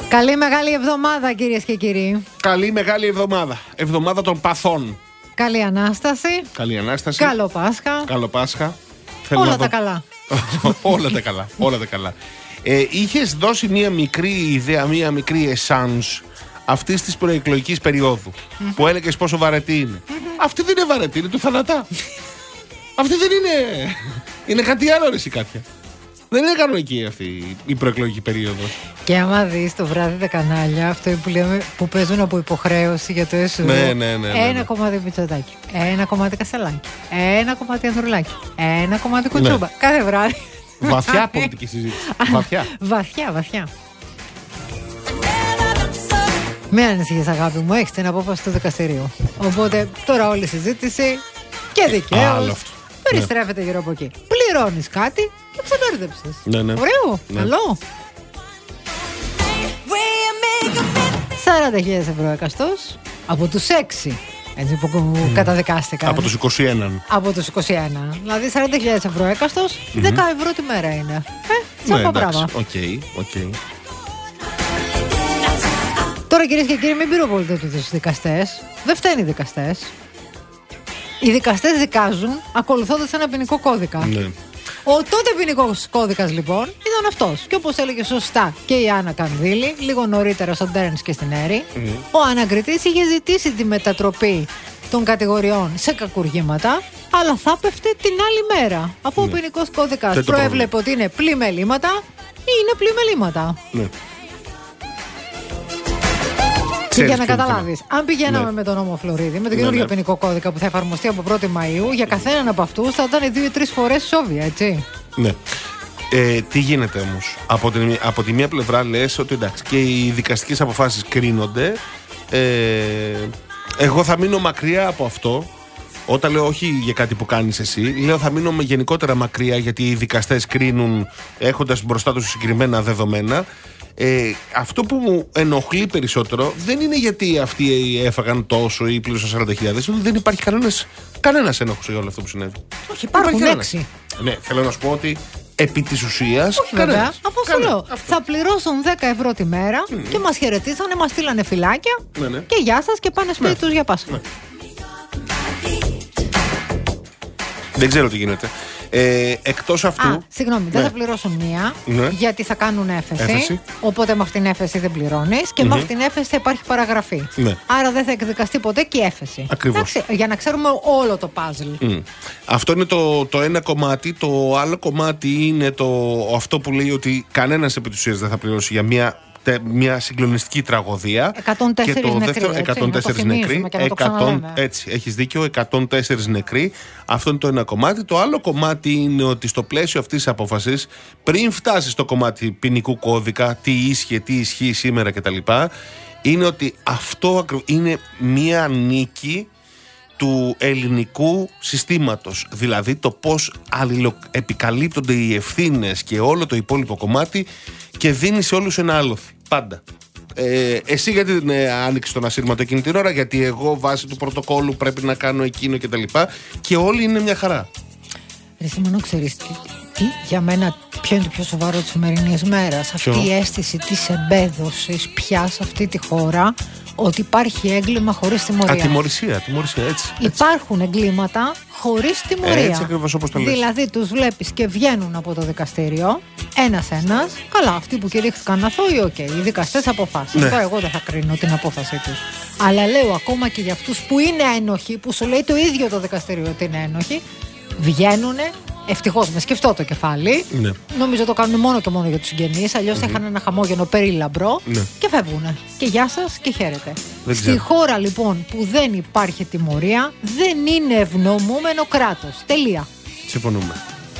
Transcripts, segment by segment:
Καλή μεγάλη εβδομάδα, κυρίες και κύριοι. Καλή μεγάλη εβδομάδα. Εβδομάδα των παθών. Καλή Ανάσταση. Καλή Ανάσταση. Καλό Πάσχα. Καλό Πάσχα. Όλα τα καλά. Όλα τα καλά. Όλα τα καλά. Είχες δώσει μία μικρή ιδέα, μία μικρή εσάνς αυτής της προεκλογικής περίοδου που έλεγες πόσο βαρετή είναι. Αυτή δεν είναι βαρετή, είναι του θανατά. Αυτή δεν είναι. Είναι κάτι άλλο, εσύ κάποια. Δεν είναι κανονική αυτή η προεκλογική περίοδος. Και άμα δεις το βράδυ τα κανάλια, αυτό που παίζουν από υποχρέωση για το ΕΣΟΥ. Ναι. Ένα κομμάτι Μητσοτάκη, ένα κομμάτι Κασελάκη, ένα κομμάτι Ανδρουλάκη, ένα κομμάτι Κουτσούμπα. Ναι. Κάθε βράδυ. Βαθιά πολιτική συζήτηση. Βαθιά. Μην ανησυχείς, αγάπη μου, έχεις την απόφαση του δικαστηρίου. Οπότε τώρα όλη η συζήτηση και δικαίως περιστρέφεται γύρω από εκεί. Πληρώνεις κάτι και ξεμπέρδεψες. Ναι. Ωραίο, καλό. 40.000 ευρώ εκαστός από τους 6 έτσι που καταδικάστηκαν. Από τους 21. Από τους 21. Δηλαδή 40.000 ευρώ έκαστος, 10 ευρώ τη μέρα είναι. Σαν πράγμα. Οκ. Τώρα, κυρίες και κύριοι, μην πυροβολείτε τους δικαστές. Δεν φταίνουν οι δικαστές. Οι δικαστές δικάζουν ακολουθώντας ένα ποινικό κώδικα. Ναι. Ο τότε ποινικός κώδικας λοιπόν ήταν αυτός. Και όπως έλεγε σωστά και η Άννα Κανδύλη, λίγο νωρίτερα στον Τέρνς και στην Έρη, ο ανακριτής είχε ζητήσει τη μετατροπή των κατηγοριών σε κακουργήματα, αλλά θα έπεφτε την άλλη μέρα. Από ο ποινικός κώδικας προέβλεπε ότι είναι πλημελήματα ή είναι πλημελήματα. Ναι. Και για να καταλάβεις, αν πηγαίναμε με τον νόμο Φλωρίδη, με τον καινούργιο ποινικό κώδικα που θα εφαρμοστεί από 1η Μαΐου, για καθέναν από αυτούς θα ήταν 2-3 φορές σόβια, έτσι. Ναι. Τι γίνεται όμως? Από τη μία πλευρά λες ότι εντάξει, και οι δικαστικές αποφάσεις κρίνονται. Εγώ θα μείνω μακριά από αυτό. Όταν λέω όχι για κάτι που κάνεις εσύ, λέω θα μείνω γενικότερα μακριά, γιατί οι δικαστές κρίνουν έχοντας μπροστά τους συγκεκριμένα δεδομένα. Αυτό που μου ενοχλεί περισσότερο δεν είναι γιατί αυτοί έφαγαν τόσο ή πλήρωσαν 40.000. Δεν υπάρχει κανένας ένοχος για όλο αυτό που συνέβη. Όχι, υπάρχουν 6. Ναι, θέλω να σου πω ότι επί της ουσίας. Όχι, βέβαια. Από αυτό λέω. Θα πληρώσουν 10 ευρώ τη μέρα και μας χαιρετήσανε, μας στείλανε φυλάκια. Ναι. Και γεια σας και πάνε σπίτι τους για Πάσχα. Ναι. Δεν ξέρω τι γίνεται. Εκτός αυτού. Συγγνώμη, δεν θα πληρώσουν μία, γιατί θα κάνουν έφεση. Οπότε με αυτήν την έφεση δεν πληρώνεις και με αυτήν την έφεση θα υπάρχει παραγραφή. Ναι. Άρα δεν θα εκδικαστεί ποτέ και η έφεση. Ακριβώς. Για να ξέρουμε όλο το puzzle. Αυτό είναι το ένα κομμάτι. Το άλλο κομμάτι είναι αυτό που λέει ότι κανένας επί της ουσίας δεν θα πληρώσει για μια συγκλονιστική τραγωδία. 104 και το δεύτερο, νεκροί. 104 νεκροί. Έτσι, έχεις δίκιο, 104 νεκροί. Αυτό είναι το ένα κομμάτι. Το άλλο κομμάτι είναι ότι στο πλαίσιο αυτής της απόφασης, πριν φτάσει στο κομμάτι ποινικού κώδικα, τι ίσχυε, τι ισχύει σήμερα κτλ., είναι ότι αυτό είναι μια νίκη του ελληνικού συστήματος. Δηλαδή το πώς αλληλοεπικαλύπτονται οι ευθύνες και όλο το υπόλοιπο κομμάτι και δίνει σε όλους ένα άλοθη. Πάντα. Εσύ γιατί δεν άνοιξες τον ασύρματο εκείνη την ώρα? Γιατί εγώ βάσει του πρωτοκόλλου πρέπει να κάνω εκείνο κτλ. Και όλοι είναι μια χαρά. Ρε Σιμωνό, ξέρεις τι, για μένα ποιο είναι το πιο σοβαρό της σημερινής μέρας? Αυτή η αίσθηση της εμπέδωσης πια σε αυτή τη χώρα, ότι υπάρχει έγκλημα χωρίς τιμωρία. Τιμωρησία, έτσι. Υπάρχουν εγκλήματα χωρίς τιμωρία. Έτσι ακριβώς όπως το λες. Δηλαδή τους βλέπεις και βγαίνουν από το δικαστήριο ένας-ένας. Καλά, αυτοί που κηρύχθηκαν αθώοι, οι δικαστές αποφάσισαν. Τώρα εγώ δεν θα κρίνω την απόφασή τους. Αλλά λέω ακόμα και για αυτούς που είναι ένοχοι, που σου λέει το ίδιο το δικαστήριο ότι είναι ένοχοι, βγαίνουνε. Ευτυχώς με σκεφτό το κεφάλι. Ναι. Νομίζω το κάνουν μόνο και μόνο για τους συγγενείς. Αλλιώς θα είχαν ένα χαμόγελο περίλαμπρο και φεύγουνε. Και γεια σας και χαίρετε. Στη χώρα λοιπόν που δεν υπάρχει τιμωρία, δεν είναι ευνομούμενο κράτος. Τελεία. Συμφωνούμε.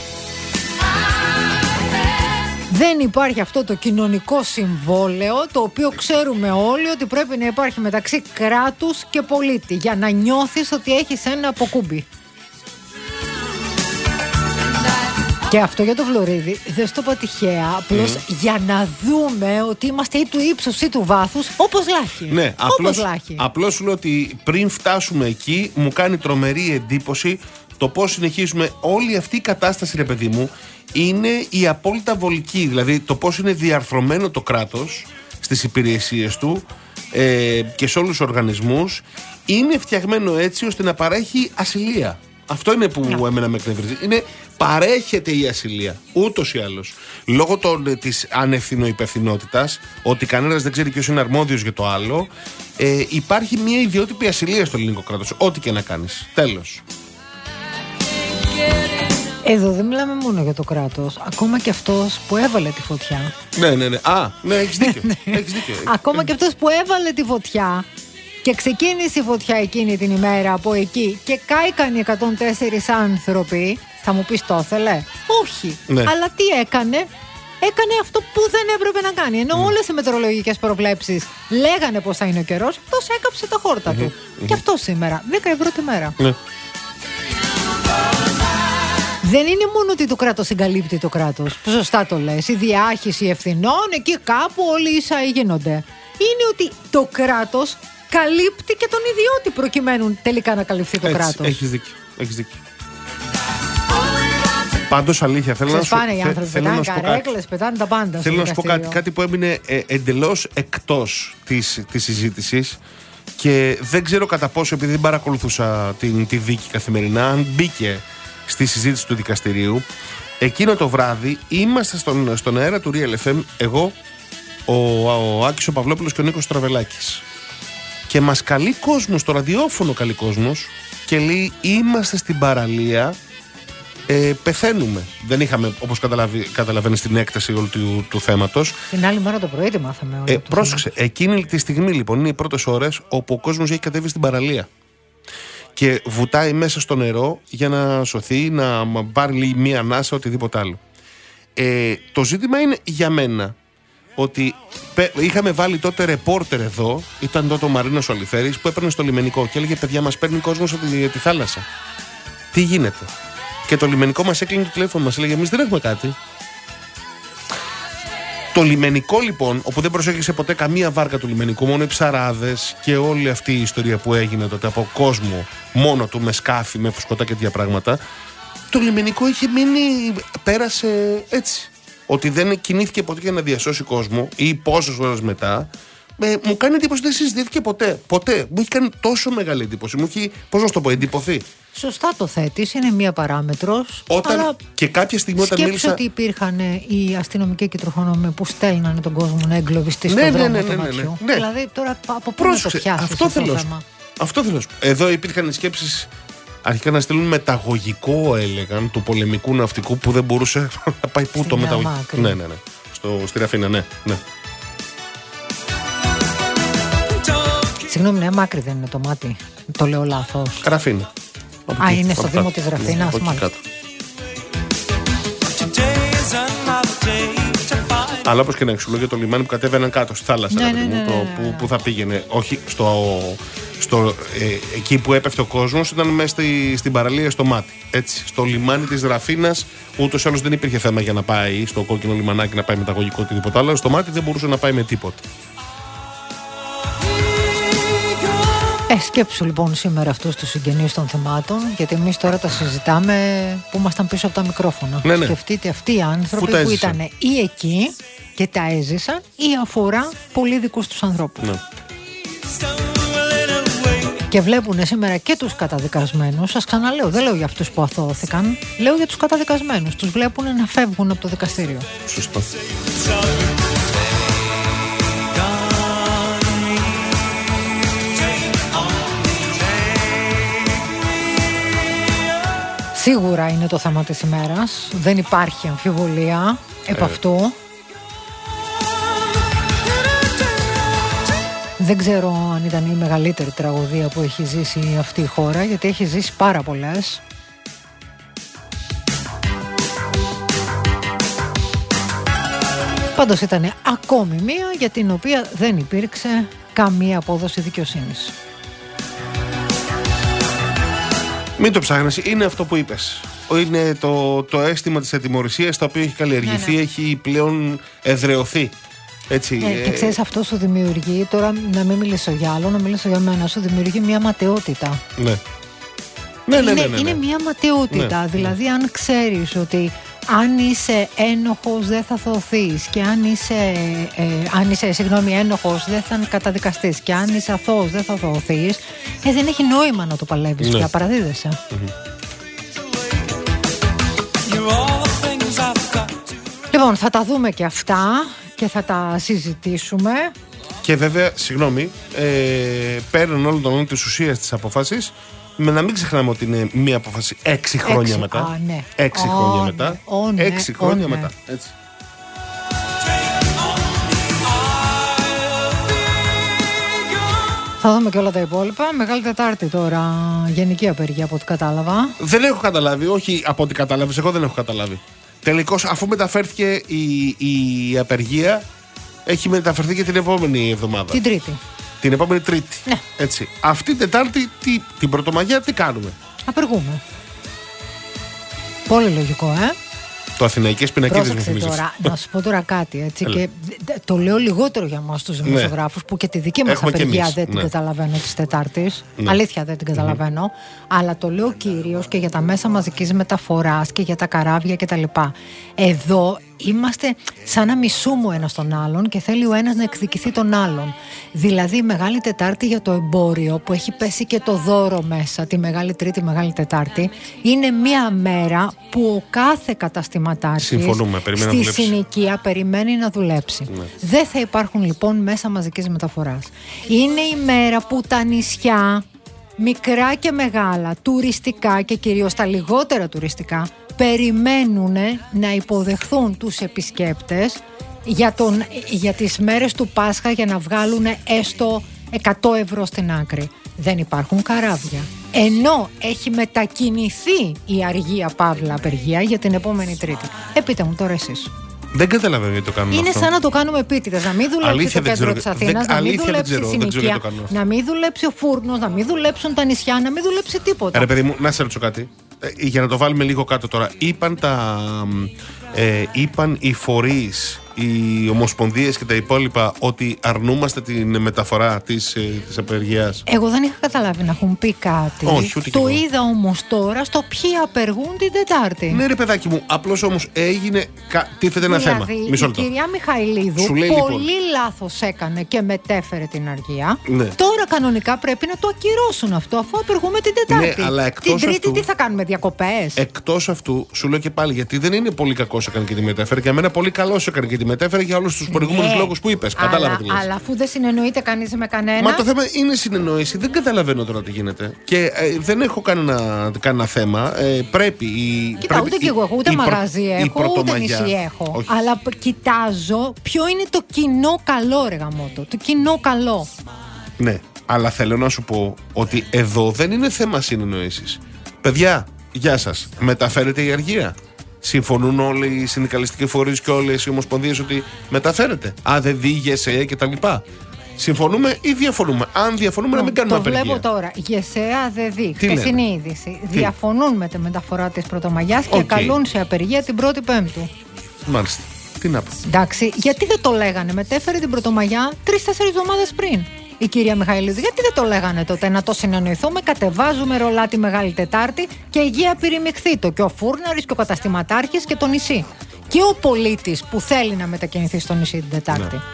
Δεν υπάρχει αυτό το κοινωνικό συμβόλαιο, το οποίο ξέρουμε όλοι ότι πρέπει να υπάρχει μεταξύ κράτους και πολίτη, για να νιώθεις ότι έχεις ένα αποκούμπι. Και αυτό για το Φλωρίδη δεν στο είπα τυχαία, απλώς για να δούμε ότι είμαστε ή του ύψους ή του βάθους, όπως λάχει. Ναι, απλώς σου λέω ότι πριν φτάσουμε εκεί, μου κάνει τρομερή εντύπωση το πώς συνεχίζουμε όλη αυτή η κατάσταση, ρε παιδί μου, είναι η απόλυτα βολική. Δηλαδή το πώς είναι διαρθρωμένο το κράτος στις υπηρεσίες του και σε όλους τους οργανισμούς, είναι φτιαγμένο έτσι ώστε να παρέχει ασυλία. Αυτό είναι που εμένα με εκνευρίζει. Παρέχεται η ασυλία, ούτως ή άλλως. Λόγω της ανευθυνοϊπευθυνότητας, ότι κανένας δεν ξέρει ποιος είναι αρμόδιος για το άλλο, υπάρχει μια ιδιότυπη ασυλία στο ελληνικό κράτος. Ό,τι και να κάνεις. Τέλος. Εδώ δεν μιλάμε μόνο για το κράτος. Ακόμα και αυτός που έβαλε τη φωτιά. Ναι, έχεις δίκιο. Ακόμα και αυτός που έβαλε τη φωτιά και ξεκίνησε η φωτιά εκείνη την ημέρα από εκεί και κάηκαν οι 104 άνθρωποι. Θα μου πεις, το ήθελε? Όχι. Ναι. Αλλά τι έκανε? Έκανε αυτό που δεν έπρεπε να κάνει. Ενώ όλες οι μετεωρολογικές προβλέψεις λέγανε πως θα είναι ο καιρός, αυτός έκαψε τα χόρτα του. Και αυτό σήμερα, 11η μέρα. Ναι. Δεν είναι μόνο ότι το κράτος συγκαλύπτει το κράτος. Σωστά το λες. Η διάχυση ευθυνών, εκεί κάπου όλοι ίσα γίνονται. Είναι ότι το κράτος καλύπτει και τον ιδιώτη προκειμένου τελικά να καλυφθεί το κράτος. Έχεις δίκιο. Πάντως αλήθεια, θέλω να σου πω κάτι. Θέλω να σου πω κάτι που έμεινε εντελώς εκτός της συζήτησης και δεν ξέρω κατά πόσο, επειδή δεν παρακολουθούσα τη δίκη καθημερινά, αν μπήκε στη συζήτηση του δικαστηρίου. Εκείνο το βράδυ είμαστε στον αέρα του Real FM, εγώ, ο Άκης ο Παυλόπουλος και ο Νίκος Τραβελάκης. Και μας καλεί κόσμος, στο ραδιόφωνο καλεί κόσμος και λέει, είμαστε στην παραλία, πεθαίνουμε. Δεν είχαμε, όπως καταλαβαίνεις, την έκταση όλου του θέματος. Την άλλη μέρα το πρωί τη μάθαμε όλοι. Πρόσεξε, εκείνη τη στιγμή λοιπόν είναι οι πρώτες ώρες όπου ο κόσμος έχει κατέβει στην παραλία και βουτάει μέσα στο νερό για να σωθεί, να πάρει μία ανάσα, οτιδήποτε άλλο. Το ζήτημα είναι για μένα ότι είχαμε βάλει τότε ρεπόρτερ εδώ, ήταν τότε ο Μαρίνος Ολιφέρης, που έπαιρνε στο λιμενικό και έλεγε, παιδιά, μας παίρνει κόσμος από τη θάλασσα. Τι γίνεται? Και το λιμενικό μας έκλεινε το τηλέφωνο, μας έλεγε, εμείς δεν έχουμε κάτι. Το λιμενικό λοιπόν, όπου δεν προσέχισε ποτέ καμία βάρκα του λιμενικού, μόνο οι ψαράδες και όλη αυτή η ιστορία που έγινε τότε από κόσμο μόνο του, με σκάφη, με φουσκωτά και τέτοια πράγματα, το λιμενικό είχε μείνει, πέρασε έτσι. Ότι δεν κινήθηκε ποτέ για να διασώσει κόσμο ή πόσες ώρες μετά, μου κάνει εντύπωση ότι δεν συζητήθηκε ποτέ. Ποτέ. Μου έχει κάνει τόσο μεγάλη εντύπωση. Μου έχει, πώς να σου το πω, εντυπωθεί. Σωστά το θέτεις, είναι μία παράμετρος. Όταν αλλά και κάποια στιγμή όταν σκέψου μίλησα. ότι υπήρχαν οι αστυνομικοί και οι τροχονόμοι που στέλνανε τον κόσμο να εγκλωβιστεί στον δρόμο του ματιού. Ναι. Δηλαδή τώρα από πού να το πιάσεις αυτό το θέμα? Αυτό θέλω να σου πω. Εδώ υπήρχαν σκέψεις αρχικά να στείλουν μεταγωγικό, έλεγαν, του πολεμικού ναυτικού που δεν μπορούσε να πάει πού το μεταγωγικό. Ναι. Στη Ραφίνα, ναι. Συγγνώμη, ναι, Μάκρη δεν είναι το μάτι. Το λέω λάθος. Ραφίνα. Είναι στο Δήμο της Ραφίνας, μάλιστα. Αλλά όπως και να εξουλόγια το λιμάνι που κατέβαιναν κάτω στη θάλασσα, που θα πήγαινε. Όχι εκεί που έπεφτε ο κόσμος, ήταν μέσα στην παραλία, στο μάτι. Έτσι, στο λιμάνι της Ραφίνας, ούτως ή άλλως δεν υπήρχε θέμα για να πάει στο κόκκινο λιμανάκι να πάει μεταγωγικό οτιδήποτε άλλο. Στο μάτι δεν μπορούσε να πάει με τίποτα. Σκέψου λοιπόν σήμερα αυτούς τους συγγενείς των θυμάτων, γιατί εμείς τώρα τα συζητάμε που ήμασταν πίσω από τα μικρόφωνα. Ναι. Σκεφτείτε αυτοί οι άνθρωποι που ήταν ή εκεί και τα έζησαν ή αφορά πολύ δικούς τους ανθρώπους. Ναι. Και βλέπουν σήμερα και τους καταδικασμένους. Σας ξαναλέω, δεν λέω για αυτούς που αθώθηκαν, λέω για τους καταδικασμένους. Τους βλέπουν να φεύγουν από το δικαστήριο. Σωστό. Σίγουρα είναι το θέμα της ημέρας. Δεν υπάρχει αμφιβολία επ' αυτού. Δεν ξέρω αν ήταν η μεγαλύτερη τραγωδία που έχει ζήσει αυτή η χώρα, γιατί έχει ζήσει πάρα πολλές. Πάντως ήταν ακόμη μία για την οποία δεν υπήρξε καμία απόδοση δικαιοσύνης. Μην το ψάχνεις, είναι αυτό που είπες. Είναι το αίσθημα της ατιμωρρησίας, το οποίο έχει καλλιεργηθεί, έχει πλέον εδραιωθεί. Έτσι, και ξέρεις, αυτό σου δημιουργεί, τώρα να μην μιλήσω για άλλο, να μιλήσω για μένα, σου δημιουργεί μια ματαιότητα. Ναι. Είναι μια ματαιότητα. Δηλαδή, αν ξέρεις ότι αν είσαι ένοχος δεν θα θωθείς, και αν είσαι ένοχος δεν θα καταδικαστείς, και αν είσαι αθώος δεν θα θωθείς, δεν έχει νόημα να το παλεύεις πια, παραδίδεσαι. Λοιπόν, θα τα δούμε και αυτά και θα τα συζητήσουμε. Και βέβαια, συγγνώμη, πέραν όλων των της ουσίας της απόφασης, με να μην ξεχνάμε ότι είναι μία απόφαση 6 χρόνια μετά. 6 χρόνια μετά. 6 χρόνια μετά. Έτσι. Θα δούμε και όλα τα υπόλοιπα. Μεγάλη Τετάρτη τώρα, γενική απεργία από ό,τι κατάλαβα. Δεν έχω καταλάβει, όχι από ό,τι κατάλαβες, εγώ δεν έχω καταλάβει. Τελικώς, αφού μεταφέρθηκε η απεργία, έχει μεταφερθεί και την επόμενη εβδομάδα. Την Τρίτη. Την επόμενη Τρίτη. Ναι. Έτσι. Αυτή την Τετάρτη, την Πρωτομαγιά, τι κάνουμε? Απεργούμε. Πολύ λογικό, Το Αθηναϊκές Πινακίδες μου Πρόσεξε θυμίζεις. τώρα, να σου πω τώρα κάτι, έτσι, και το λέω λιγότερο για εμάς τους δημοσιογράφους, που και τη δική μας Έχουμε απεργία δεν την καταλαβαίνω της Τετάρτης. Αλήθεια δεν την καταλαβαίνω. Αλλά το λέω κυρίως και για τα μέσα μαζικής μεταφοράς και για τα καράβια κτλ. Εδώ είμαστε σαν να μισούμε ο ένας τον άλλον και θέλει ο ένας να εκδικηθεί τον άλλον. Δηλαδή, Μεγάλη Τετάρτη για το εμπόριο, που έχει πέσει και το δώρο μέσα, τη Μεγάλη Τρίτη, Μεγάλη Τετάρτη, είναι μία μέρα που ο κάθε καταστηματάρχης στη συνοικία περιμένει να δουλέψει. Ναι. Δεν θα υπάρχουν λοιπόν μέσα μαζικής μεταφοράς. Είναι η μέρα που τα νησιά, μικρά και μεγάλα, τουριστικά και κυρίως τα λιγότερα τουριστικά, περιμένουν να υποδεχθούν τους επισκέπτες για τις μέρες του Πάσχα, για να βγάλουν έστω 100 ευρώ στην άκρη. Δεν υπάρχουν καράβια. Ενώ έχει μετακινηθεί η αργία παύλα απεργία για την επόμενη Τρίτη. Πείτε μου τώρα εσείς. Δεν καταλαβαίνω γιατί το κάνουμε αυτό. Είναι σαν να το κάνουμε επίτηδες. Να μην δουλέψει το κέντρο της Αθήνας, να μην δουλέψει η συνοικία, να μην δουλέψει ο φούρνος, να μην δουλέψουν τα νησιά, να μην δουλέψει τίποτα. Ρε παιδί μου, να σε ρωτήσω κάτι. Για να το βάλουμε λίγο κάτω τώρα. Είπαν οι φορείς, οι ομοσπονδίες και τα υπόλοιπα ότι αρνούμαστε την μεταφορά της απεργίας. Εγώ δεν είχα καταλάβει να έχουν πει κάτι. Όχι, ούτε το είδα όμως τώρα στο ποιοι απεργούν την Τετάρτη. Ναι, ρε παιδάκι μου, απλώς όμως έγινε. Τίθεται ένα θέμα. Μισό λεπτό. Η κυρία Μιχαηλίδου πολύ λοιπόν λάθος έκανε και μετέφερε την αργία. Ναι. Τώρα κανονικά πρέπει να το ακυρώσουν αυτό, αφού απεργούμε την Τετάρτη. Ναι, αλλά την Τρίτη αυτού, τι θα κάνουμε, διακοπές? Εκτός αυτού, σου λέω και πάλι, γιατί δεν είναι πολύ κακός έκανε και τη μετέφερε. Για μένα πολύ καλός έκανε και τη μετέφερε για όλους τους προηγούμενους λόγους που είπες. Κατάλαβα τι λες. Αλλά αφού δεν συνεννοείται κανείς με κανένα. Μα το θέμα είναι συνεννόηση. Δεν καταλαβαίνω τώρα τι γίνεται. Και δεν έχω κανένα θέμα. Πρέπει. Κοίτα, ούτε κι εγώ, ούτε μαγαζί έχω, ούτε νησί έχω. Όχι. Αλλά κοιτάζω ποιο είναι το κοινό καλό, ρε γαμώτο. Το κοινό καλό. Ναι, αλλά θέλω να σου πω ότι εδώ δεν είναι θέμα συνεννόησης. Παιδιά, γεια σας. Μεταφέρετε η αργία. Συμφωνούν όλοι οι συνδικαλιστικοί φορείς και όλες οι ομοσπονδίες ότι μεταφέρεται? ΑΔΔ, ΓΕΣΕ κτλ. Συμφωνούμε ή διαφωνούμε? Αν διαφωνούμε, να μην κάνουμε απεργία. Το βλέπω τώρα. ΓΕΣΕ, ΑΔΔ, χθεσινή είδηση. Διαφωνούν με τη μεταφορά της Πρωτομαγιάς και καλούν σε απεργία την 1η Πέμπτου. Μάλιστα. Τι να πω. Εντάξει, γιατί δεν το λέγανε? Μετέφερε την Πρωτομαγιά 3-4 εβδομάδες πριν η κυρία Μιχαηλίδου. Γιατί δεν το λέγανε τότε? Να το συνεννοηθούμε, κατεβάζουμε ρολά τη Μεγάλη Τετάρτη και υγεία πυρημιχθήτο. Και ο φούρναρης και ο καταστηματάρχης και το νησί. Και ο πολίτης που θέλει να μετακινηθεί στο νησί την Τετάρτη. Ναι.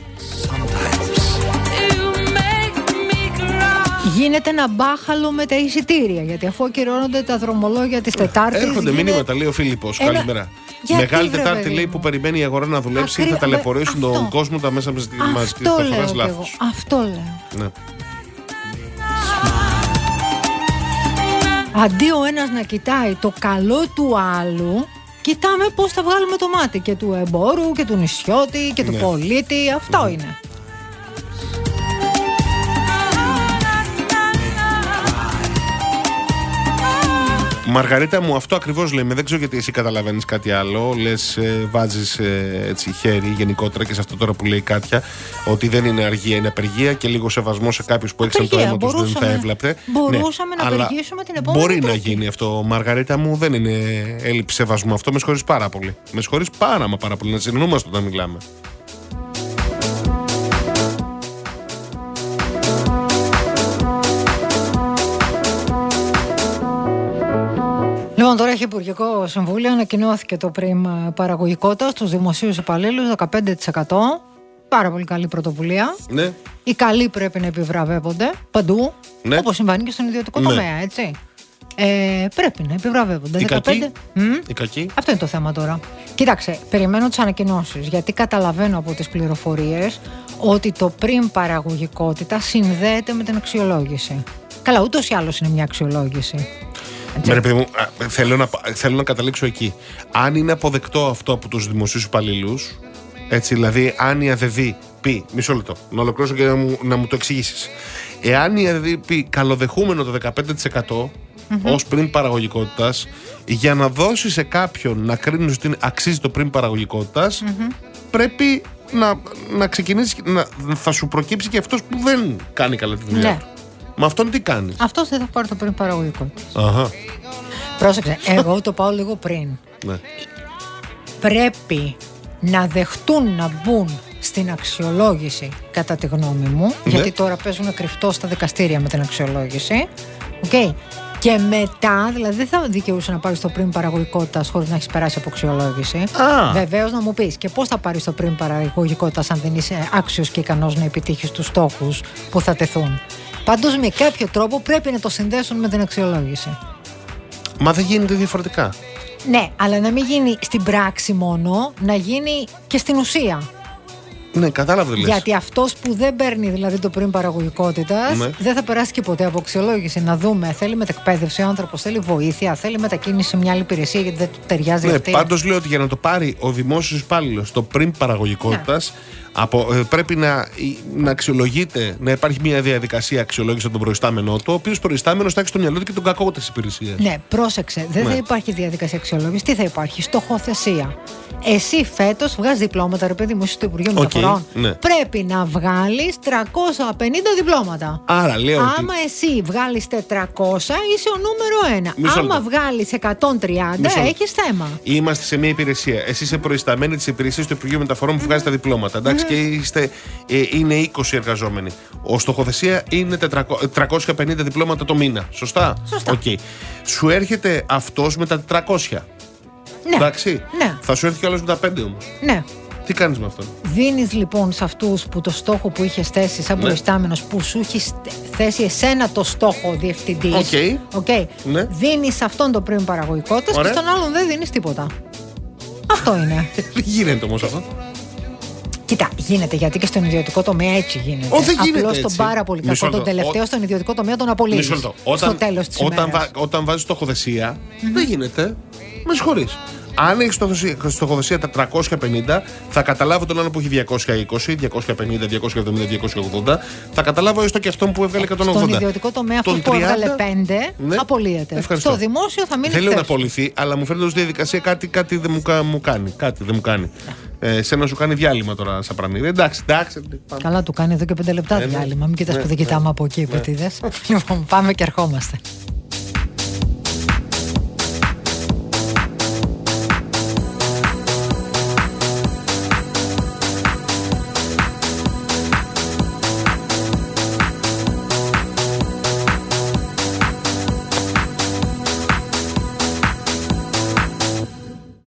Γίνεται ένα μπάχαλο με τα εισιτήρια. Γιατί αφού ακυρώνονται τα δρομολόγια της Τετάρτης. Έρχονται μηνύματα, λέει ο Φίλιππος. Καλημέρα. Μεγάλη Τετάρτη, λέει, που περιμένει η αγορά να δουλέψει, θα ταλαιπωρήσουν τον κόσμο τα μέσα μαζικής μεταφοράς. Λάθος. Αυτό λέω. Ναι. Αντί ο ένας να κοιτάει το καλό του άλλου, κοιτάμε πώς θα βγάλουμε το μάτι και του εμπόρου και του νησιώτη και του πολίτη. Αυτό είναι. Μαργαρίτα μου, αυτό ακριβώς λέμε. Δεν ξέρω γιατί εσύ καταλαβαίνεις κάτι άλλο. Λες, βάζεις έτσι χέρι γενικότερα και σε αυτό τώρα που λέει Κάτια, ότι δεν είναι αργία, είναι απεργία, και λίγο σεβασμό σε κάποιους που έξαν το αίμα τους δεν θα έβλεπε. Μπορούσαμε να απεργήσουμε την επόμενη. Μπορεί να γίνει αυτό, Μαργαρίτα μου. Δεν είναι έλλειψη σεβασμού αυτό. Με συγχωρείς πάρα πολύ. Με συγχωρείς πάρα πολύ. Να συνεννοούμαστε όταν μιλάμε. Λοιπόν, Λοιπόν, τώρα έχει Υπουργικό Συμβούλιο, ανακοινώθηκε το πριμ παραγωγικότητα στους δημοσίους υπαλλήλους 15%. Πάρα πολύ καλή πρωτοβουλία. Ναι. Οι καλοί πρέπει να επιβραβεύονται παντού, ναι. Όπως συμβαίνει και στον ιδιωτικό τομέα, έτσι. Πρέπει να επιβραβεύονται. Οι κακοί. Αυτό είναι το θέμα τώρα. Κοίταξε, περιμένω τις ανακοινώσεις, γιατί καταλαβαίνω από τις πληροφορίες ότι το πριμ παραγωγικότητα συνδέεται με την αξιολόγηση. Καλά, ούτως ή άλλως είναι μια αξιολόγηση. Θέλω να καταλήξω εκεί. Αν είναι αποδεκτό αυτό από τους δημοσίους υπαλλήλους, έτσι, δηλαδή αν η ΑΔΔ πει, μισό λεπτό, να ολοκληρώσω και να μου το εξηγήσεις. Εάν η ΑΔΔ πει καλοδεχούμενο το 15% ως πριμ παραγωγικότητας, για να δώσει σε κάποιον να κρίνει ότι αξίζει το πριμ παραγωγικότητας, πρέπει να ξεκινήσει, θα σου προκύψει και αυτός που δεν κάνει καλά τη δουλειά του. Με αυτόν τι κάνεις? Αυτός δεν θα πάρει το πριμ παραγωγικότητας. Αχα. Πρόσεξε, εγώ το πάω λίγο πριν. Ναι. Πρέπει να δεχτούν να μπουν στην αξιολόγηση, κατά τη γνώμη μου, γιατί τώρα παίζουν κρυφτό στα δικαστήρια με την αξιολόγηση. Okay. Και μετά, δηλαδή δεν θα δικαιούσε να πάρεις το πριμ παραγωγικότητας χωρίς να έχεις περάσει από αξιολόγηση. Βεβαίως, να μου πεις, και πώς θα πάρεις το πριμ παραγωγικότητας αν δεν είσαι άξιος και ικανός να επιτύχεις τους στόχους που θα τεθούν? Πάντως, με κάποιο τρόπο πρέπει να το συνδέσουν με την αξιολόγηση. Μα δεν γίνεται διαφορετικά. Ναι, αλλά να μην γίνει στην πράξη μόνο, να γίνει και στην ουσία. Ναι, κατάλαβε. Γιατί αυτός που δεν παίρνει δηλαδή το πριμ παραγωγικότητας, δεν θα περάσει και ποτέ από αξιολόγηση. Να δούμε, θέλει μετεκπαίδευση ο άνθρωπος, θέλει βοήθεια, θέλει μετακίνηση σε μια άλλη υπηρεσία γιατί δεν του ταιριάζει αυτή. Πάντως λέω ότι για να το πάρει ο δημόσιος υπάλληλος το πριμ παραγωγικότητας, πρέπει να αξιολογείται, να υπάρχει μια διαδικασία αξιολόγηση από τον προϊστάμενό του, ο οποίος προϊστάμενος θα έχει στο μυαλό του και τον κακό της υπηρεσίας. Ναι, πρόσεξε. Δεν θα υπάρχει διαδικασία αξιολόγηση. Τι θα υπάρχει? Στοχοθεσία. Εσύ φέτος βγάζεις διπλώματα, ρε παιδί μου, είσαι στο Υπουργείο Μεταφορών. Πρέπει να βγάλεις 350 διπλώματα. Άρα λέω. Άμα εσύ βγάλεις 400, είσαι ο νούμερο 1. Άμα βγάλεις 130, έχεις θέμα. Είμαστε σε μια υπηρεσία. Εσύ είσαι προϊσταμένη της υπηρεσίας του Υπουργείου Μεταφορών που βγάζει τα διπλώματα. Εντάξει, και είναι 20 εργαζόμενοι. Ο στοχοθεσία είναι 350 διπλώματα το μήνα. Σωστά. Okay. Σου έρχεται αυτός με τα 400. Ναι. Εντάξει. Ναι. Θα σου έρθει κι άλλος με τα 5 όμως. Ναι. Τι κάνεις με αυτό? Δίνεις λοιπόν σε αυτούς που το στόχο που είχες θέσει σαν προϊστάμενος, που σου έχει θέσει εσένα το στόχο ο διευθυντής. Okay. Ναι. Δίνεις αυτόν το πριμ παραγωγικότητας και στον άλλον δεν δίνεις τίποτα. Αυτό είναι. Δεν γίνεται όμως αυτό. Κοίτα, γίνεται, γιατί και στον ιδιωτικό τομέα έτσι γίνεται. Δεν γίνεται. Απλώς τον πάρα πολύ κακό, τον τελευταίο στον ιδιωτικό τομέα τον απολύεις. Στο τέλος της ημέρας. Όταν βάζεις στοχοθεσία, δεν γίνεται. Με συγχωρείς. Αν έχει στοχοθεσία τα 350, θα καταλάβω τον άλλο που έχει 220, 250, 270, 280. Θα καταλάβω έστω και αυτόν που έβγαλε 180. Στον ιδιωτικό τομέα αυτό που έβγαλε 5, απολύεται. Ευχαριστώ. Στο δημόσιο θα μείνει. Δεν λέω να απολυθεί, αλλά μου φαίνεται ως διαδικασία κάτι δεν μου κάνει. Κάτι δεν μου κάνει. Σε να σου κάνει διάλειμμα τώρα, Σαπρανίδη. Εντάξει. Καλά, του κάνει εδώ και 5 λεπτά διάλειμμα. Μην κοιτάς που δεν κοιτάμε από εκεί, που τι δες. Λοιπόν, πάμε και ερχόμαστε.